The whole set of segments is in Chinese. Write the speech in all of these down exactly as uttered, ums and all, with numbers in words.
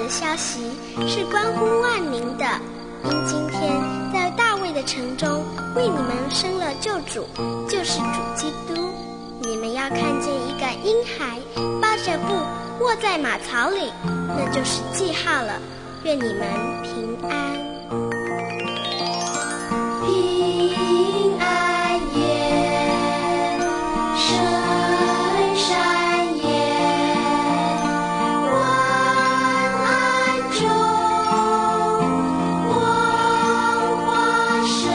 的消息是关乎万民的，因今天在大卫的城中为你们生了救主，就是主基督。你们要看见一个婴孩包着布卧在马槽里，那就是记号了。愿你们平安。 平安夜，深山夜，万安中，光华生，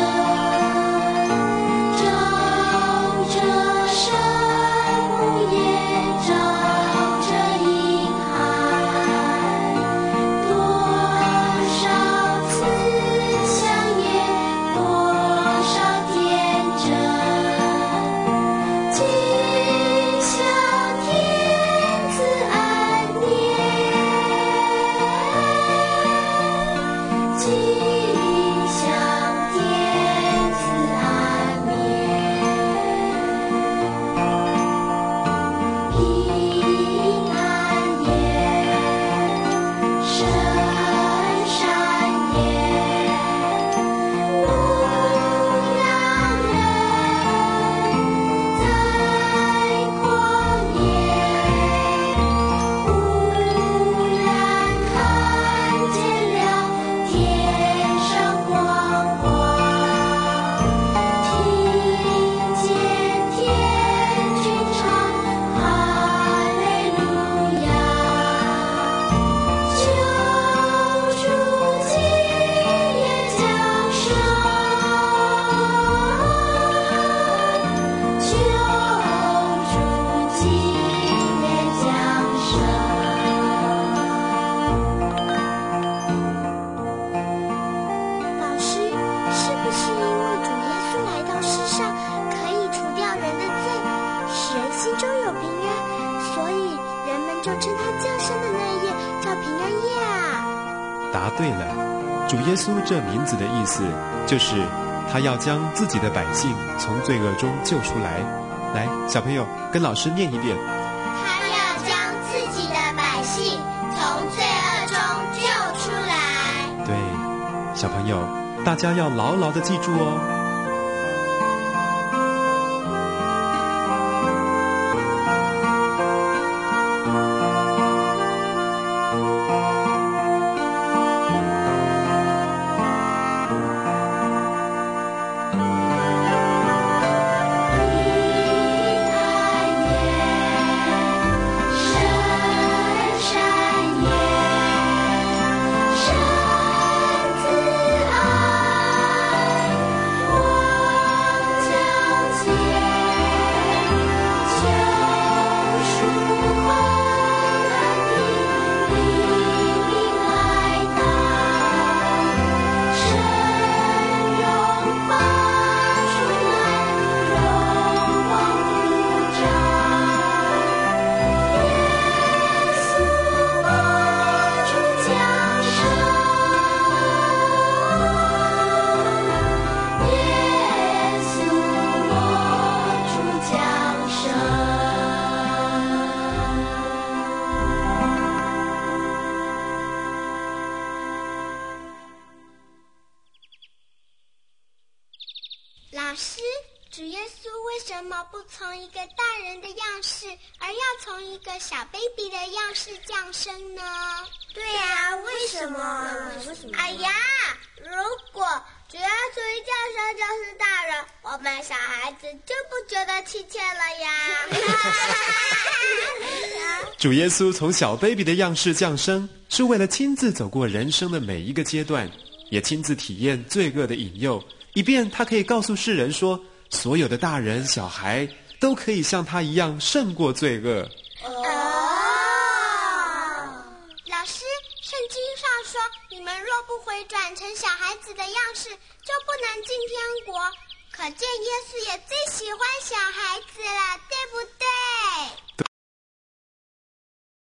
照着圣母也照着婴孩，多少次香叶，多少天真，今宵天子安眠，今宵天子安眠，平安夜，深山夜，牧羊人在旷野，忽然看见了天上光华，听见天君唱哈利路亚，救主今夜降生，救主今夜降生。 老师，是不是因为主耶稣来到世上可以除掉人的罪，使人心中有平安，所以人们就称他降生的那一夜叫平安夜啊？ 答对了，主耶稣这名字的意思就是他要将自己的百姓从罪恶中救出来。来，小朋友跟老师念一遍。 他要将自己的百姓从罪恶中救出来。 对，小朋友，大家要牢牢地记住哦。 老师，主耶稣为什么不从一个大人的样式，而要从一个小 baby 的样式降生呢？ 对呀、啊，为什么？为什么？哎呀，如果主耶稣一降生就是大人，我们小孩子就不觉得亲切了呀。 主耶稣从小 baby 的样式降生，是为了亲自走过人生的每一个阶段，也亲自体验罪恶的引诱，以便他可以告诉世人说，所有的大人小孩都可以像他一样胜过罪恶。 哦，老师，圣经上说，你们若不回转成小孩子的样式，就不能进天国。可见耶稣也最喜欢小孩子了，对不对？